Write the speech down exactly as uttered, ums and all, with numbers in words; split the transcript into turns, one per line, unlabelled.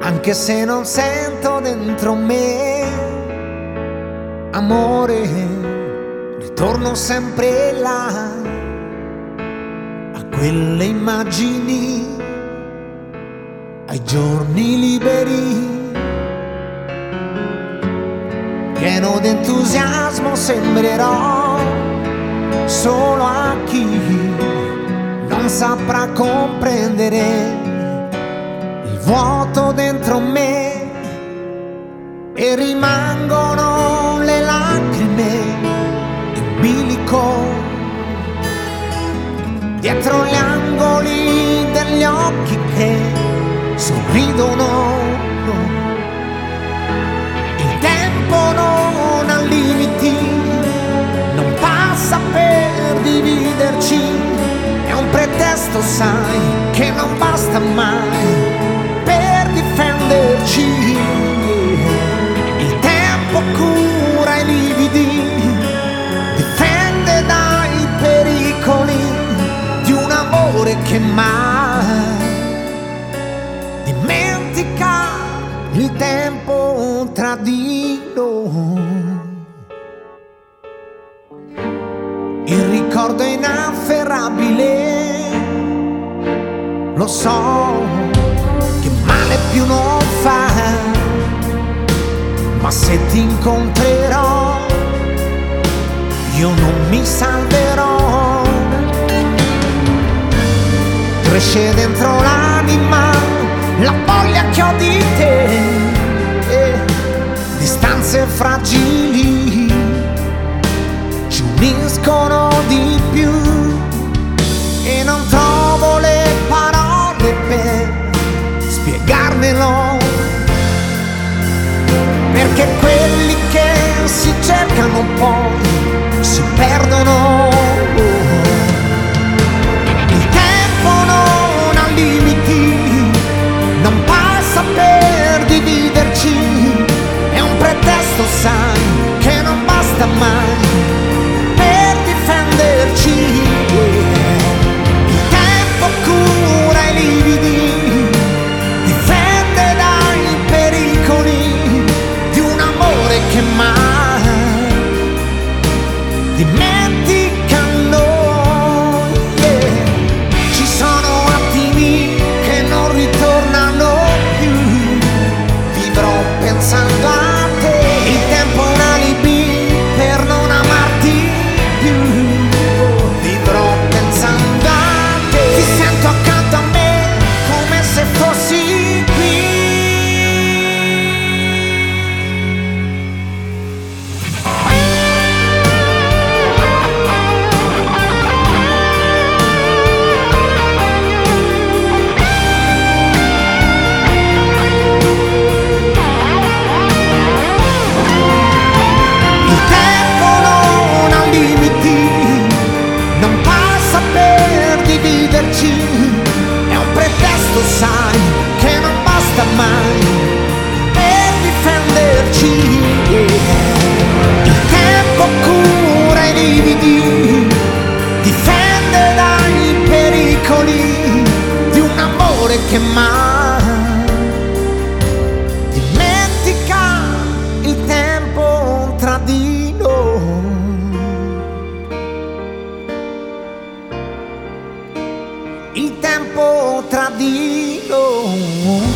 anche se non sento dentro me amore, ritorno sempre là, a quelle immagini, ai giorni liberi. Pieno d'entusiasmo sembrerò solo a chi non saprà comprendere il vuoto dentro me, e rimangono le lacrime in bilico dietro gli angoli degli occhi che sorridono. Il tempo non ha limiti, non passa per dividerci, è un pretesto, sai, che non basta mai per difenderci. Il tempo cura i lividi, difende dai pericoli di un amore che mai dimentica il tempo tra di noi. Il ricordo è inafferrabile, lo so che male più non fa, ma se ti incontrerò io non mi salverò. Cresce dentro l'anima la voglia che ho di te, eh, distanze fragili ci uniscono di più, e non trovo le parole per spiegarmelo, perché quelli che si cercano poi si perdono. Il tempo non ha limiti, non passa per dividerci, è un pretesto, sai, che non basta mai per difenderci. Il tempo cura i lividi, difende dai pericoli di un amore che mai dimentica noi. Yeah. Ci sono attimi che non ritornano più, vivrò pensando a te. Il tempo è un alibi per non amarti più, vivrò pensando a te. Ti sento accanto a me come se fossi qui. Il tempo non ha limiti, non passa per dividerci, è un pretesto, sai, che non basta mai per difenderci. Il tempo cura i lividi, difende dai pericoli di un amore che mai dimentica il tempo tra di noi. Il tempo tra di noi.